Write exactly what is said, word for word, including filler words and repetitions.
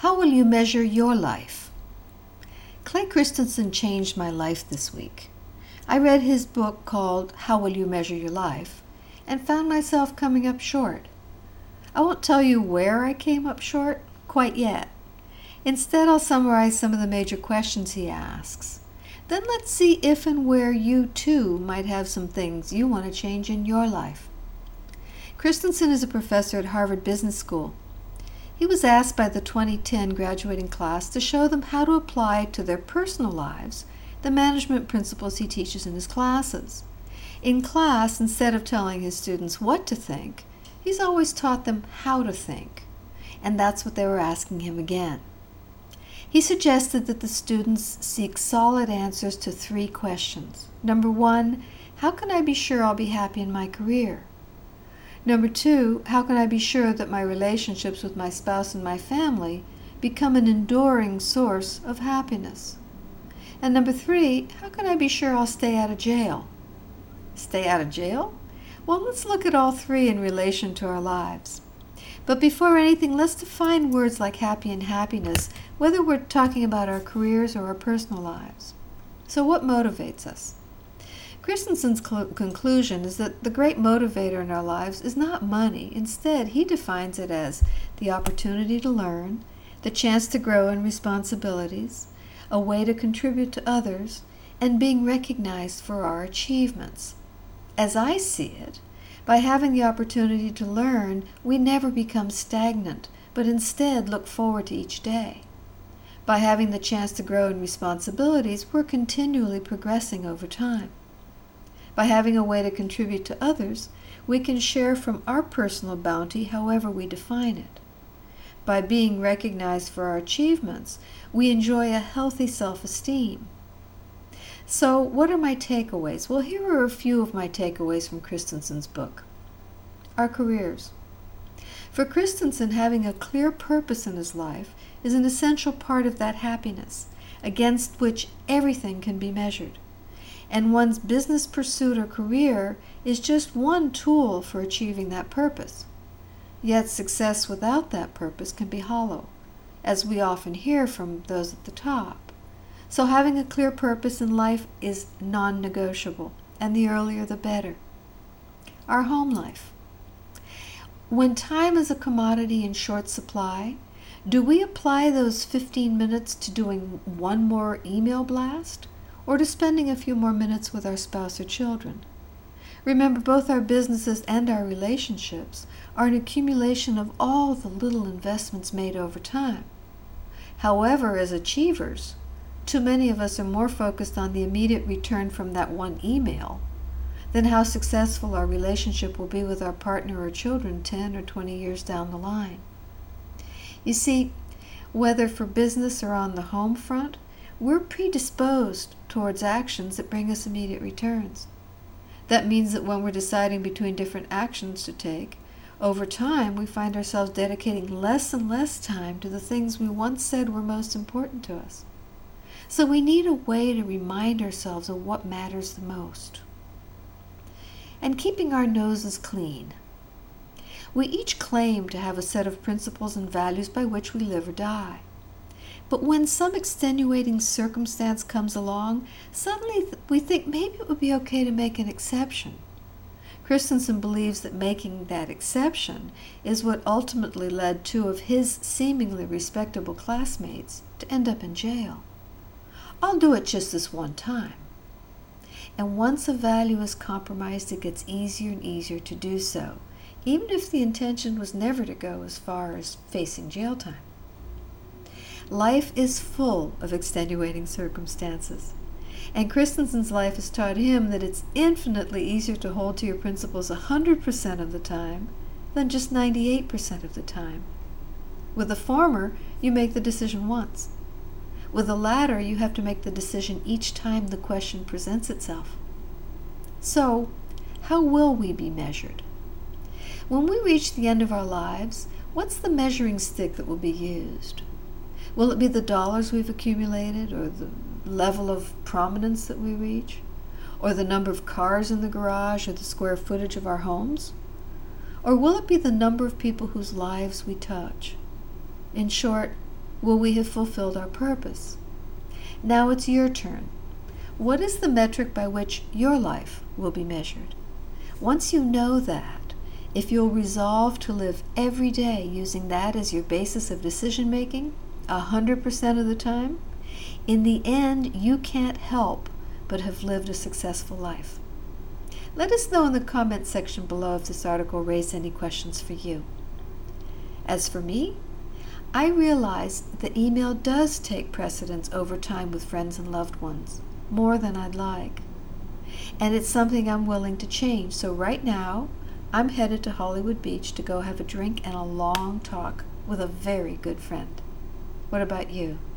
How will you measure your life? Clay Christensen changed my life this week. I read his book called How Will You Measure Your Life and found myself coming up short. I won't tell you where I came up short quite yet. Instead, I'll summarize some of the major questions he asks. Then let's see if and where you too might have some things you want to change in your life. Christensen is a professor at Harvard Business School. He was asked by the twenty ten graduating class to show them how to apply to their personal lives the management principles he teaches in his classes. In class, instead of telling his students what to think, he's always taught them how to think. And that's what they were asking him again. He suggested that the students seek solid answers to three questions. Number one, how can I be sure I'll be happy in my career? Number two, how can I be sure that my relationships with my spouse and my family become an enduring source of happiness? And number three, how can I be sure I'll stay out of jail? Stay out of jail? Well, let's look at all three in relation to our lives. But before anything, let's define words like happy and happiness, whether we're talking about our careers or our personal lives. So what motivates us? Christensen's cl- conclusion is that the great motivator in our lives is not money. Instead, he defines it as the opportunity to learn, the chance to grow in responsibilities, a way to contribute to others, and being recognized for our achievements. As I see it, by having the opportunity to learn, we never become stagnant, but instead look forward to each day. By having the chance to grow in responsibilities, we're continually progressing over time. By having a way to contribute to others, we can share from our personal bounty however we define it. By being recognized for our achievements, we enjoy a healthy self-esteem. So, what are my takeaways? Well, here are a few of my takeaways from Christensen's book. Our careers. For Christensen, having a clear purpose in his life is an essential part of that happiness, against which everything can be measured. And one's business pursuit or career is just one tool for achieving that purpose. Yet success without that purpose can be hollow, as we often hear from those at the top. So having a clear purpose in life is non-negotiable, and the earlier the better. Our home life. When time is a commodity in short supply, do we apply those fifteen minutes to doing one more email blast, or to spending a few more minutes with our spouse or children? Remember, both our businesses and our relationships are an accumulation of all the little investments made over time. However, as achievers, too many of us are more focused on the immediate return from that one email than how successful our relationship will be with our partner or children ten or twenty years down the line. You see, whether for business or on the home front, we're predisposed towards actions that bring us immediate returns. That means that when we're deciding between different actions to take, over time we find ourselves dedicating less and less time to the things we once said were most important to us. So we need a way to remind ourselves of what matters the most. And keeping our noses clean. We each claim to have a set of principles and values by which we live or die. But when some extenuating circumstance comes along, suddenly th- we think maybe it would be okay to make an exception. Christensen believes that making that exception is what ultimately led two of his seemingly respectable classmates to end up in jail. I'll do it just this one time. And once a value is compromised, it gets easier and easier to do so, even if the intention was never to go as far as facing jail time. Life is full of extenuating circumstances, and Christensen's life has taught him that it's infinitely easier to hold to your principles one hundred percent of the time than just ninety-eight percent of the time. With the former, you make the decision once. With the latter, you have to make the decision each time the question presents itself. So, how will we be measured? When we reach the end of our lives, what's the measuring stick that will be used? Will it be the dollars we've accumulated, or the level of prominence that we reach, or the number of cars in the garage, or the square footage of our homes? Or will it be the number of people whose lives we touch? In short, will we have fulfilled our purpose? Now it's your turn. What is the metric by which your life will be measured? Once you know that, if you'll resolve to live every day using that as your basis of decision making, a hundred percent of the time, in the end you can't help but have lived a successful life. Let us know in the comment section below if this article raised any questions for you. As for me, I realized that email does take precedence over time with friends and loved ones, more than I'd like. And it's something I'm willing to change. So right now, I'm headed to Hollywood Beach to go have a drink and a long talk with a very good friend. What about you?